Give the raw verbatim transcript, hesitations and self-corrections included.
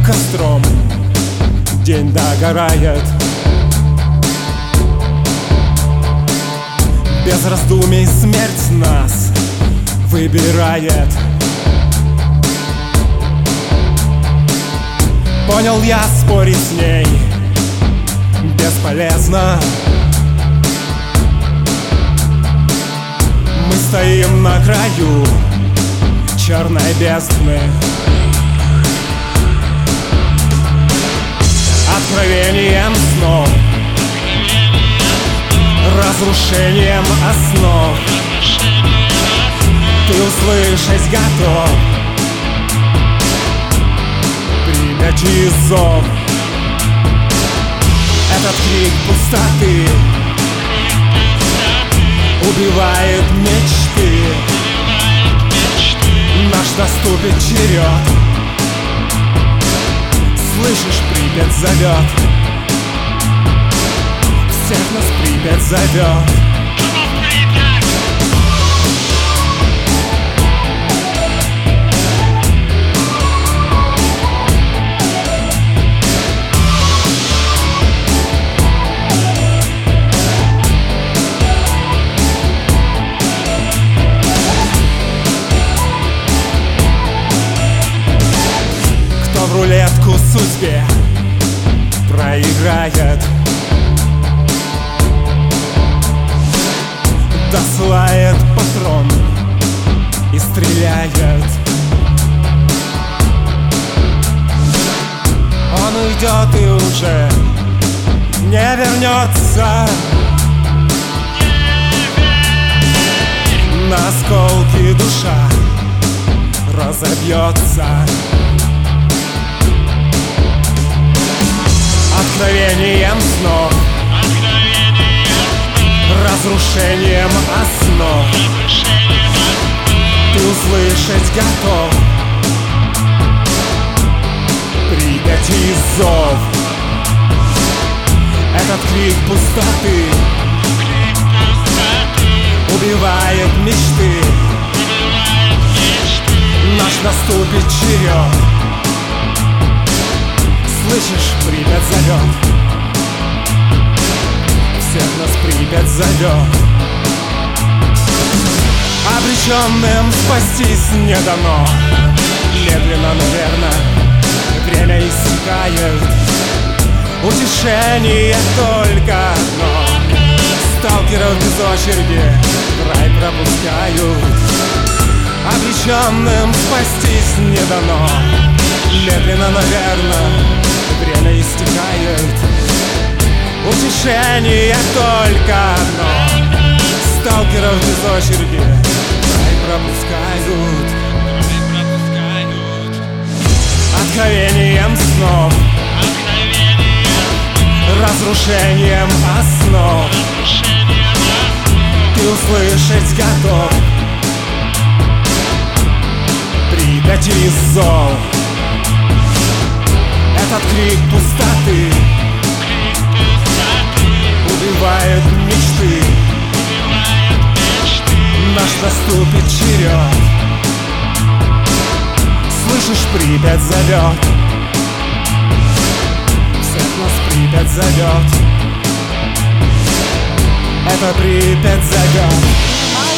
костром день догорает. Без раздумий смерть нас выбирает. Понял я, спорить с ней бесполезно. Мы стоим на краю черной бездны. Откровением снов, разрушением основ ты услышать готов. Принять зов, этот крик пустоты убивает мечты. Наш наступит черед. Слышишь, Припять зовет. Всех нас Припять зовет. В рулетку судьбе проиграет, досылает патрон и стреляет. Он уйдет и уже не вернется. На осколки душа разобьется. Откровением снов, разрушением основ ты услышать готов. Припять и зов, этот крик пустоты убивает мечты. Наш наступит черед. Слышишь, Припять зовет. Всех нас Припять зовет. Обреченным спастись не дано. Медленно, но верно время иссякает. Утешение только одно. Сталкеров без очереди в рай пропускают. Обреченным спастись не дано. Медленно, но верно время истекает. Утешение только одно. Сталкеров без очереди рай пропускают. Откровением снов, разрушением основ ты услышать готов. Припять и зов, этот крик пустоты убивает мечты. Наш наступит черед. Слышишь, Припять зовет. Всех нас Припять зовет. Это Припять зовет.